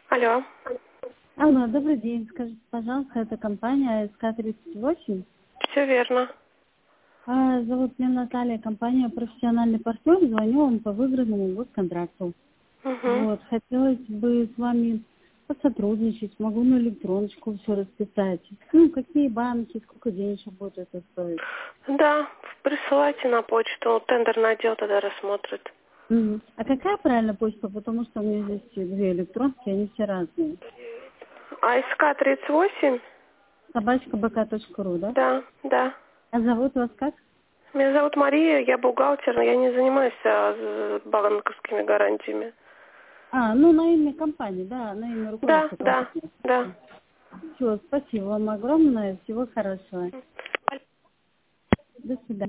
Алло. Алло, добрый день. Скажите, пожалуйста, это компания СК-38? Все верно. Зовут меня Наталья, компания «Профессиональный партнер». Звоню вам по выигранному госконтракту. Угу. Вот, хотелось бы с вами посотрудничать, могу на электроночку все расписать. Ну, какие банки, сколько денежек будет это стоить. Да, присылайте на почту. Тендерный отдел тогда рассмотрит. Мгм. А какая правильная почта? Потому что у меня здесь две электронки, они все разные. АСК-38? Собачка.бк.ру, да? Да, да. А зовут вас как? Меня зовут Мария, я бухгалтер, но я не занимаюсь банковскими гарантиями. Ну, на имя компании, да, на имя Да, руководства да, компании. да. Все, спасибо вам огромное, всего хорошего. До свидания.